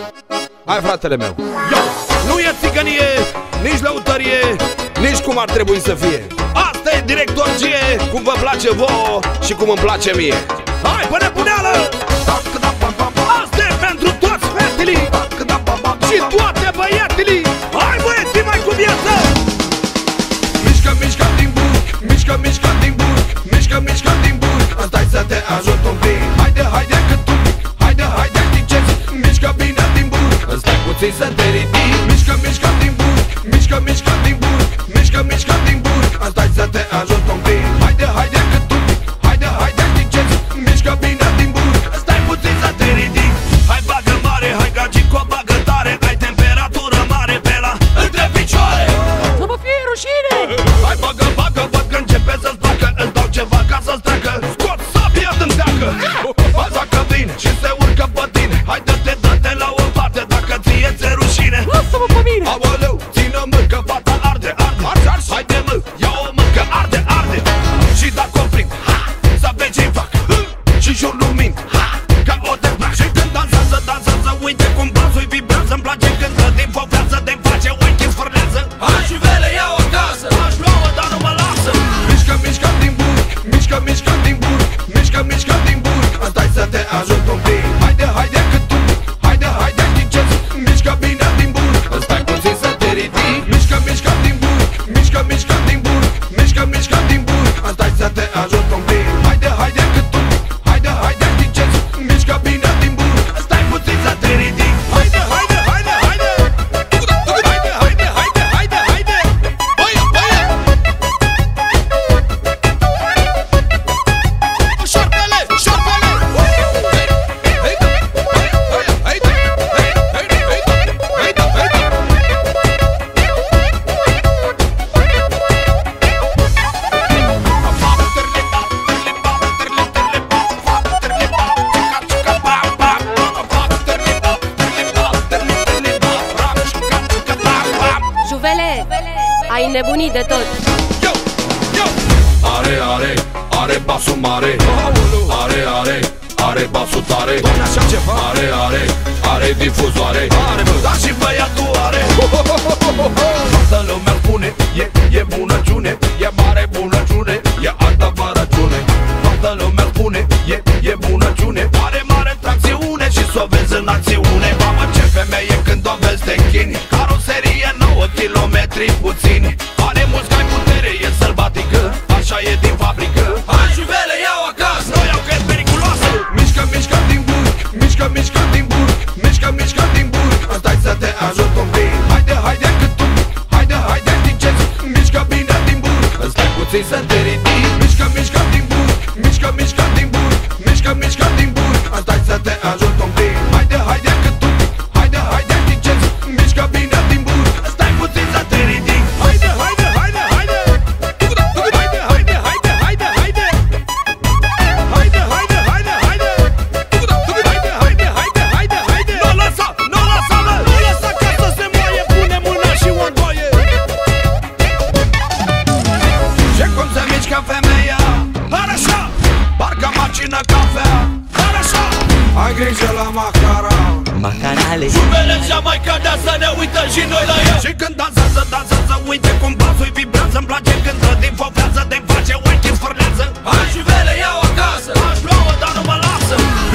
Hai, fratele meu. Yo! Nu e țigănie, nici lăutărie, nici cum ar trebui să fie. Asta e directorgie, cum vă place vouă și cum îmi place mie. Hai, până puneală! Asta e pentru toți fetelii și toate băietilii. Hai, băieții, mai cu viață! Mișcă, mișcă din burg, mișcă, mișcă din burg, mișcă, mișcă din burg. Stai să te ajut un pic. Haide, haide cât un pic, haide, haide diceți. Mișcă bine din burg, stai puțin să te ridici. Mișcă, mișcă din burg, mișcă, mișcă din burg, mișcă, mișcă din burg. Stai să te ajut un pic. Haide, haide cât un pic, haide, haide diceți. Mișcă bine din burg, stai puțin să te ridici. Hai bagă mare, hai gagico, bagă tare. Ai temperatură mare pe la între picioare. Să mă fie rușine! Hai bagă, bagă, văd că începe să-ți placă. Îți dau ceva ca să-ți treacă. Scot sabia din teacă. Baza că vine și se urcă pe tine. Hai dă-te la o parte dacă ție ți-e rușine. Lasă-mă pe mine! Aoleu, țină-mă că fata arde, arde, arde, arde. Haide mă, ia-o mă că arde, arde. Și dacă o prind, ha, să vezi ce-i fac. Și jur lumini, ha, ca o te plac. Și când dansează, dansează, uite cum basul-i vibrează. Îmi place când dă din fovează, de-mi face ochi sfârlează. Hai și vele, ia-o acasă. Aș lua-o, dar nu mă lasă. Mișcă, mișcă din burg, mișcă, mișcă din burg, mișcă, mișcă din burg. Stai să te ajut un pic. Haide, haide cât un pic, haide, haide diceți. Mișcă bine din burg, stai puțin să te ridici. Mișcă, mișcă din burg, mișcă, mișcă din burg, mișcă, mișcă din burg. Stai să te ajut un pic. Haide, haide cât un pic, haide, haide diceți. Mișcă bine din burg, stai puțin să te ridici. Haide, haide, haide, haide. Haide, haide, haide, haide, haide. Băie, băie. Șarpele, șarpele. Haide, haide, haide, haide, haide, haide. Juvele, ai nebunit de tot. Yo, yo. Are, are, are basul mare. Are, are, are basul tare. Are, are, are difuzoare. Dar și băiatul are. Toată lumea spune, e bunăciune, e mare bunăciune, e altă vărăciune. Toată lumea spune, e bunăciune, are mare tracțiune și s-o vezi în acțiune. Mamă, ce femeie când o vezi te închini. Caroserie 9 kilometri puțini. Are mulți ca putere, e sălbatică, așa e din fabrică. Hai juvele, iau acasă, nu iau că e periculoasă. Mișcă, mișcă din burg, mișcă, mișcă din burg, mișcă, mișcă din burg. Stai să te ajut un pic. Haide, haide cât un pic, haide, haide diceți. Mișcă bine din burg, stai puțin să te ridici. Mișcă, mișcă din burg, mișcă, mișcă din burg, mișcă, mișcă din burg. Stai să te ajut un pic. Haide, haide cât un pic, haide, haide diceți. Mișcă bine din burg, stai puțin să te ridici. Haide, haide, haide, haide. Haide, haide, haide, haide, haide. Haide, haide, haide, haide. Haide, haide, haide, haide, haide. Nu lăsa, nu lăsa, nu lăsa ca să se moaie. Pune mâna și o îndoie. Și cum se mișcă femeia? Dar așa, parcă macină cafea. Dar așa, ai grijă la macara. Macarale. Juvele cea mai cadea să ne uită și noi la ea. Și când dansează, dansează, uite cum basul-i vibrează. Îmi place când dă din fovează, de-mi face ochi sfârlează. Hai juvele, iau acasă. Aș lua-o, dar nu mă lasă.